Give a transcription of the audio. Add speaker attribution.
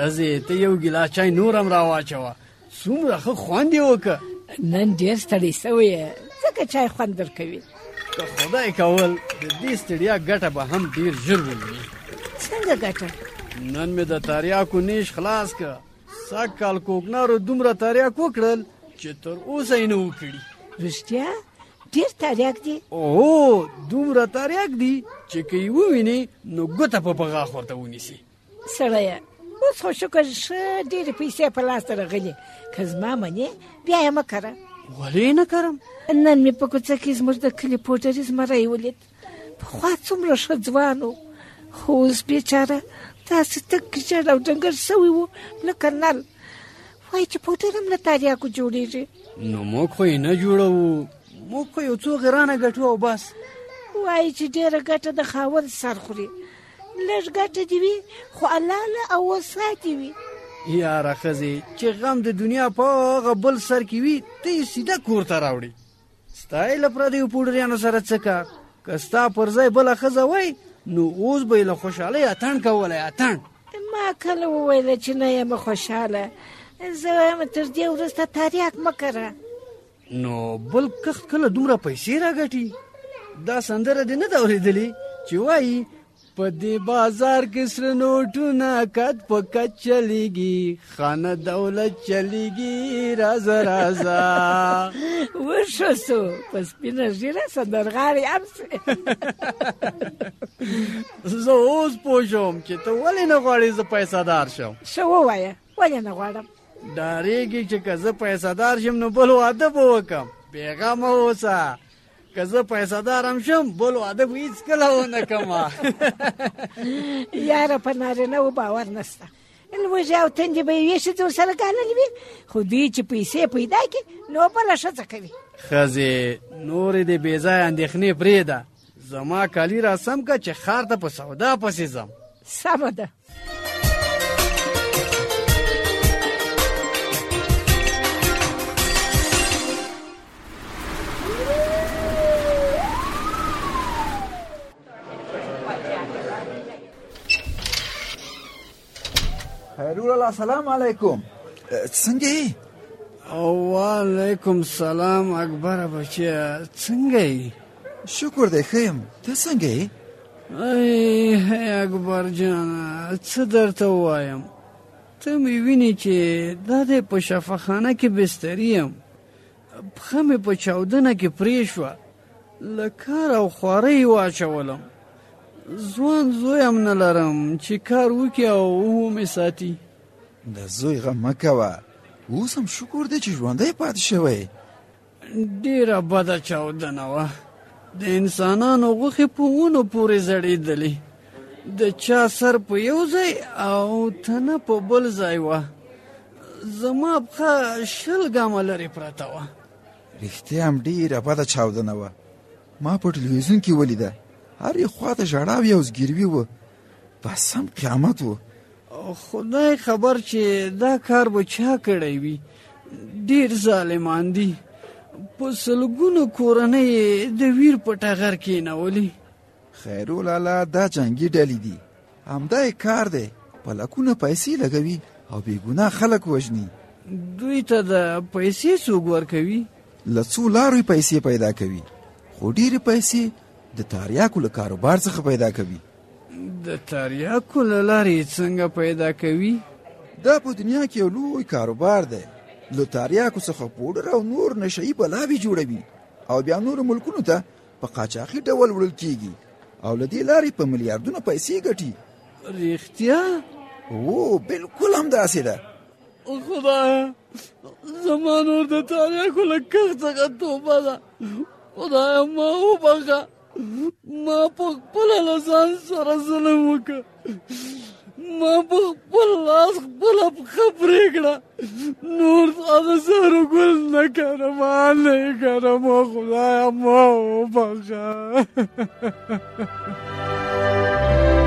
Speaker 1: ښځې ته یو ګیلاس چای نور هم راواچوه. څومره ښه خوند یې وکړه.
Speaker 2: نن ډېر ستړی سوی یې ځکه چای خوند درکوي.
Speaker 1: که خدای کول د دې ستړیا ګټه به هم ډېر ژر وویني.
Speaker 2: څنګه ګټه؟
Speaker 1: نن مې د تریاکو نیش خلاص کړه. سږ کال کوکنارو دومره تریاک وکړل چې تر اوسه یې نه و کړي.
Speaker 2: رښتیا ډېر تریاک دي؟
Speaker 1: اوه دومره تریاک دي چې که یې ووینې نو ګوته په غاښ ورته ونیسي.
Speaker 2: سړیه اوس خو شکر ښه ډېرې پیسې په لاس ته راغلې. که زما منې بیا یې مه کره.
Speaker 1: ولې نه کرم؟
Speaker 2: نن مې په کوڅه کې زموږ د کلي پوډري زمری ولید. پخوا څومره ښه ځوان و، خو اوس بېچاره داسې تک ژړ او ډنګر سوی و لکه نل. وایي چې پوډر هم له تریاکو جوړېږي.
Speaker 1: نو موږ خو یې نه جوړوو، موږ خو یو څو غرانه ګټو او بس.
Speaker 2: وایي چې ډېره ګټه د خاوند سر خوري. لږ ګټه دې وي خو حلاله او وساتې وي.
Speaker 1: یاره ښځې چې غم د دنیا په هغه بل سر کې وي ته یې سیده کور ته راوړي. ستا یې له پردیو پوډریانو سره څه کار؟ که ستا پر ځای بله ښځه وای نو اوس به یې له خوشحالۍ اتڼ کولی. اتڼ
Speaker 2: ما کله وویله چې نه یم خوشحاله. زه وایم تر دې وروسته تریاک مه کره.
Speaker 1: نو بل کښت کله دومره پیسې راګټي؟ دا سندره دې نه ده اورېدلې چې وایي په دې بازار کې سره نوټونه کد په کد چلیږي، خانه دولت چلیږي، رازه رازه.
Speaker 2: وښه سو په سپینه ږیره سندرغاړی هم سې.
Speaker 1: زه اوس پوه شوم چې ته ولې نه غواړې زه پیسهدار شم.
Speaker 2: ښه ووایه ولې نه غواړم؟
Speaker 1: ډارېږي چې که زه پیسهدار شم نو بل واده به وکړم. بېغمه اوسه. که زه پیسهدار هم شم بل واده به هېڅکله ونه کړم.
Speaker 2: یاره په نارینهو باور نشته. لوږې او تندې به یوې ښځې ورسره ګاللې وي، خو دوی چې پیسې پیدا کړي نو بله ښځه کوي.
Speaker 1: ښځې نورې دې بې ځایه اندېښنې پرېږده. زما کالي را سم کړه چې ښار ته په سودا پسې ځم.
Speaker 2: سمه ده.
Speaker 3: خیرالله سلام علیکم. څنګه یې؟
Speaker 1: وعلیکم سلام اکبر بچیا، څنګه یې؟
Speaker 3: شکر دی ښه یم. ته څنګه یې؟
Speaker 1: ای اکبر جانه څه درته ووایم. ته مې وینې چې دا دی په شفاخانه کې بستري یم. پښه مې په چاودنه کې پرې شوه. له کار او خوارۍ واچولم. ځوان زوی هم نه لرم چې کار وکړي او ومې ساتي.
Speaker 3: د زوی غم مه کوه. اوس هم شکر دی چې ژوندی پاتې شوی.
Speaker 1: ډېره بده چاودنه وه. د انسانانو غوښې په ونو پورې زړېدلې. د چا سر په یو ځای او تنه په بل ځای وه. زما پښه 20 ګامه لرې پرته وه.
Speaker 3: رښتیا هم ډېره بده چاودنه وه. ما په ټلویزیون کې ولیده. هرې خواته ژړا وي او زګیروي وه. بس هم قیامت و.
Speaker 1: خدای خبر چې دا کار به چا کړی وي. ډېر ظالمان دي. په سلګونو کورنۍ د ویر په ټغر کېنولي.
Speaker 3: خیرالله دا جنګي ډلې دي. همدا یې کار دی. په لکونه پیسې لګوي او بېګناه خلک وژني.
Speaker 1: دوی ته د پیسې څوک ورکوي؟
Speaker 3: له څو لارو پیسې پیدا کوي، خو ډېرې پیسې د تریاکو له کاروبار څخه پیدا کوي.
Speaker 1: د تریاکو له لارې څنګه پیدا کوي؟
Speaker 3: دا په دنیا کې یو لوی کاروبار دی. له تریاکو څخه پوډر او نور نشهیي بلاوې جوړوي او بیا نورو ملکونو ته په قاچاقي ډول وړل کیږي او له دې لارې په میلیارډونو پیسې ګټي.
Speaker 1: رښتیا؟
Speaker 3: او بالکل همداسې ده.
Speaker 1: خدایه زما نور د تریاکو له کښت څخه توبه ده. خدایه ما وبخښه. ما په خپله له ځان سره ظلم وکړه. ما په خپل لاس خپله پښه پرې کړه. نور هغه زهرو ګل نه کړم نه یې کړم. خدایه ما وبخښه.